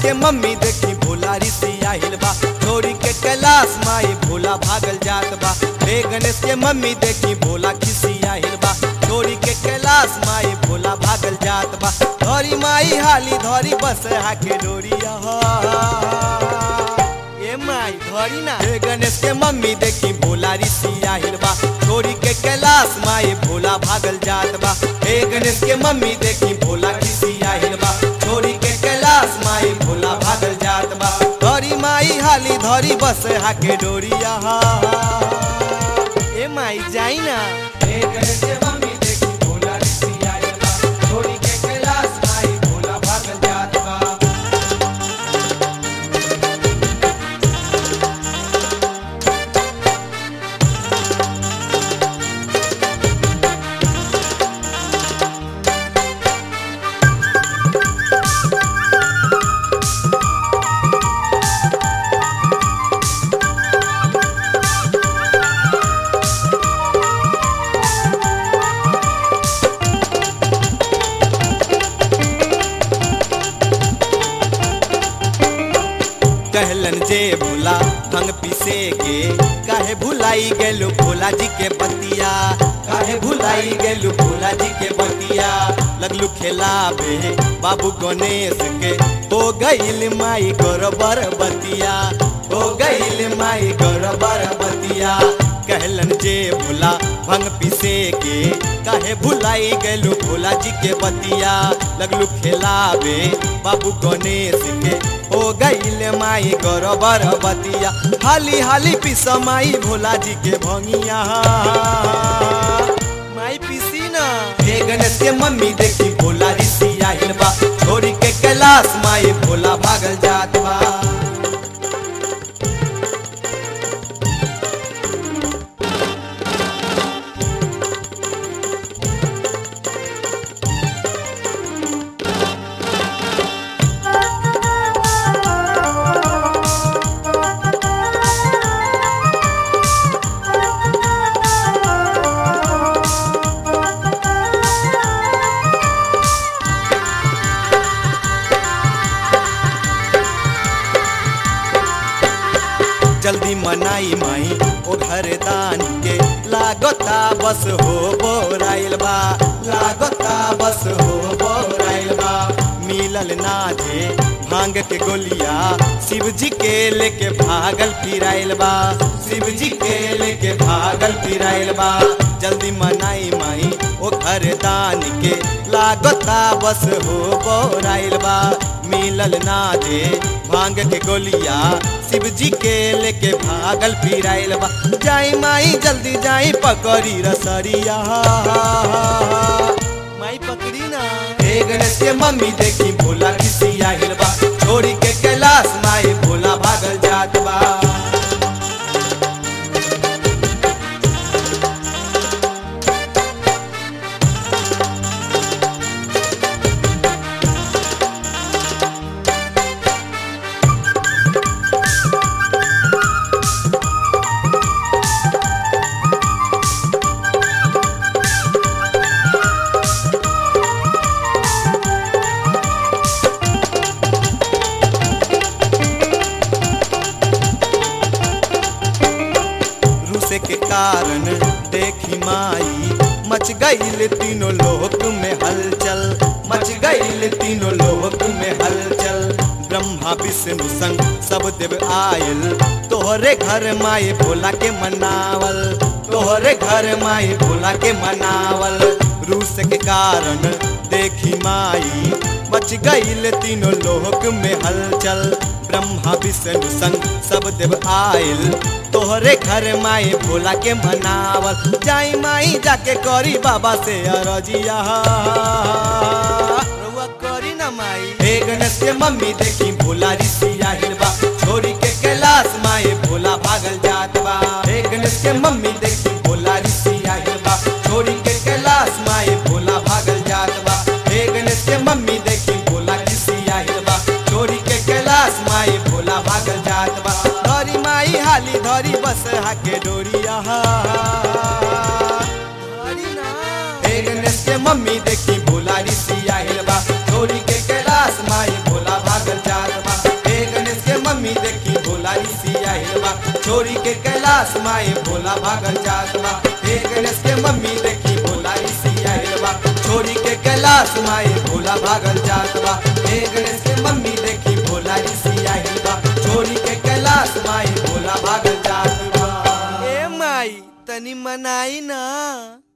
के मम्मी देखी भोला ऋषि आहिल बा, छोड़ी के कैलाश माई भोला भागल जात बा। हे गणेश के मम्मी देखी भोला खिसी आहिल बा, छोड़ी के कैलाश माई भोला भागल जात बा। धरी माई हाली धरी बस हाके डोरिया ए माई धरी ना। हे गणेश के मम्मी देखी भोला ऋषि आहिल बा, छोड़ी के कैलाश माई भोला भागल जात बा। हे गणेश के मम्मी देखी भोला खिसी आहिल बा, छोड़ी के कैलाश माई भोला भागल जात बा। धरी माई हाली धरी बस हाके डोरिया ए माई जाई ना। हे गणेश के मम्मी देखी भोला ऋषि आहिल बा, छोड़ी के कैलाश माई भोला भागल जात बा। कहलन जे भोला भंग पीसे के, काहे भुलाई गेलु भोला जी के बतिया, काहे भुलाई गेलु भोला जी के बतिया। लगलू खेलाबे बाबू गणेश के, हो गईल माई गरबर बतिया, हो गईल माई गरबर बतिया। कहलन जे भोला भंग पीसे के, काहे भुलाई गेलु भोला जी के बतिया। लगलू खेलाबे बाबू गणेश के, हो गईल माई गरबर बतिया। हाली हाली पीस माई भोला जी के भंगिया माई पीसी ना। हे गणेश के मम्मी देखी भोला ऋषि आहिल बा, छोड़ी के कैलाश माई भोला भागल जात बा। जल्दी मनाई माई ओ घर दान के, लागता बस हो बोराइल बा, लागता बस हो बोराइल बा। मिलल ना जे भांग के गोलिया, शिव जी के लेके भागल फिराइल बा, शिव जी के लेके भागल फिराइल बा। जल्दी मनाई माई ओ घर दान के, लागता बस हो बोराइल बा। मिलल ना जे भांग के गोलिया, शिव जी के लेके भागल फिराइल बा। जाई माई जल्दी जाई पकड़ी रसरिया माई पकड़ी ना। हे गणेश के मम्मी देखी भोला ऋषि आहिल बा, छोड़ी के कैलाश माई भोला भागल जात बा। के कारण देखी माई मच गईल तीनों लोक में हलचल, मच गईल तीनों लोक में हलचल। ब्रह्मा विष्णु संग सब देव आयल, तोहरे घर माई भोला के मनावल, तोहरे घर माई भोला के मनावल। रूस के कारण देखी माई मच गईल तीनों लोक में हलचल। ब्रह्मा विष्णु संग सब देव आयल, तोहरे घर माई भोला के मनावल। जाई माई जाके करी बाबा से अरजिया करी ना माई। हे गणेश के मम्मी देखी भोला ऋषि आहिल बा, छोड़ी के कैलाश माई भोला भागल जात बा। हे गणेश के मम्मी देखी भोला ऋषि आहिल बा, छोड़ी के कैलाश माई भोला भागल जात बा। हे गणेश के मम्मी देखी भोला ऋषि आहिल बा, छोड़ी के कैलाश माई भोला भागल जात बा। धरी माई हाली धरी बस हाके डोरिया हे गणेश के मम्मी देखी भोला ऋषि आहिल बा, छोड़ी के कैलाश माई भोला भागल जात बा। छोरी के कैलाश माई भोला भागल जात बा। हे गणेश के मम्मी देखी भोला इसी आइल बा। छोरी के कैलाश माई भोला भागल जात बा। हे गणेश के मम्मी देखी भोला इसी आइल बा। छोरी के कैलाश माई भोला भागल जात बा। ए माई तनी मनाई ना।